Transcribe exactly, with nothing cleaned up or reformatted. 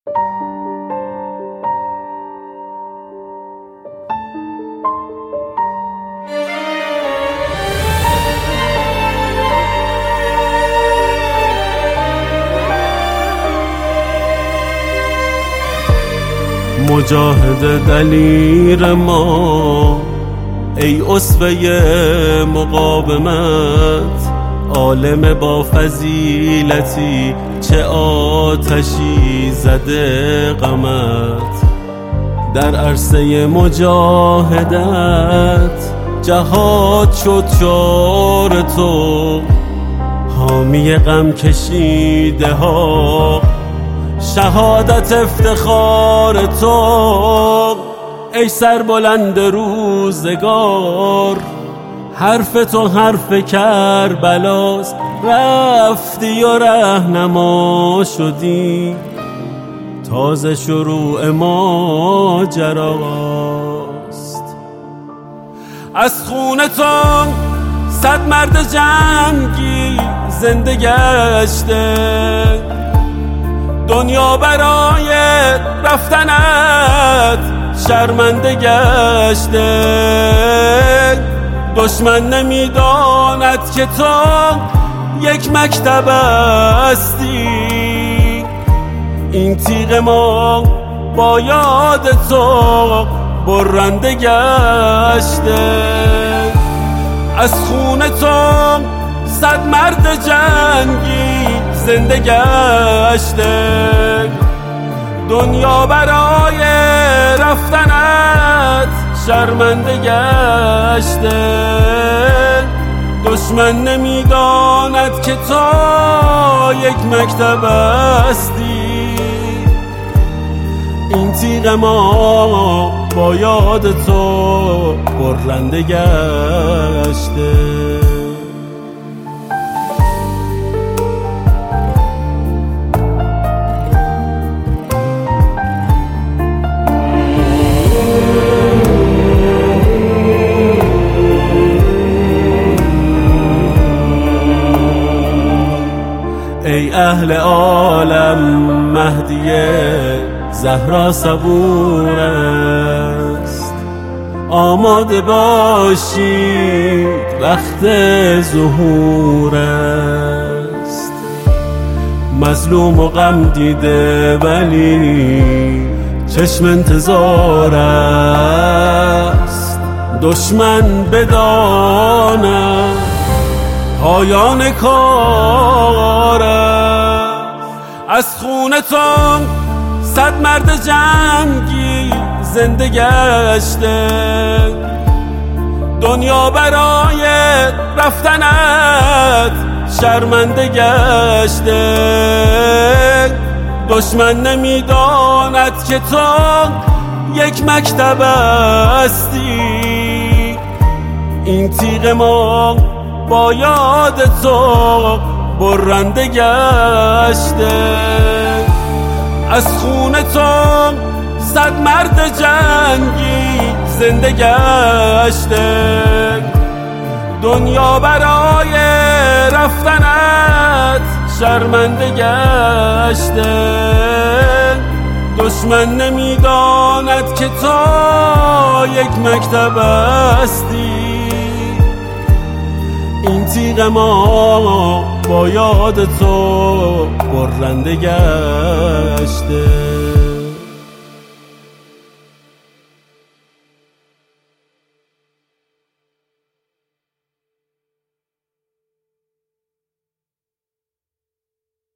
مجاهد دلیر ما، ای اسوه مقاومت، عالم با فضیلتی، چه آتشی زده غمت. در عرصه مجاهدت جهاد شد شعار تو، حامی غم کشیده ها، شهادت افتخار تو. ای سربلند روزگار، حرف تو حرف کربلاست، رفتی و رهنما شدی، تازه شروع ماجراست. از خون تو صد مرد جنگی زنده گشته، دنیا برای رفتنت شرمنده گشته. دشمن نمیداند که تو یک مکتب هستی، این تیغ ما با یاد تو برنده گشته. از خون تو صد مرد جنگی زنده گشته، دنیا برای رفتنت شرمنده گشته. دشمن نمیداند که تو یک مکتب هستی، این تیغ ما با یاد تو برنده گشته. ای اهل عالم، مهدی زهرا صبور است، آماده باشید وقت ظهور است. مظلوم و غم دیده ولی چشم انتظار است، دشمن بداند پایان کار است. از خون تو صد مرد جنگی زنده گشته، دنیا برای رفتنت شرمنده گشته. دشمن نمیداند که تو یک مکتب هستی، این تیغ ما با یاد تو برنده گشته. از خون تو صد مرد جنگی زنده گشته، دنیا برای رفتنت شرمنده گشته. دشمن نمیداند که تو یک مکتب هستی، این تیغ ما با یاد تو برنده گشته.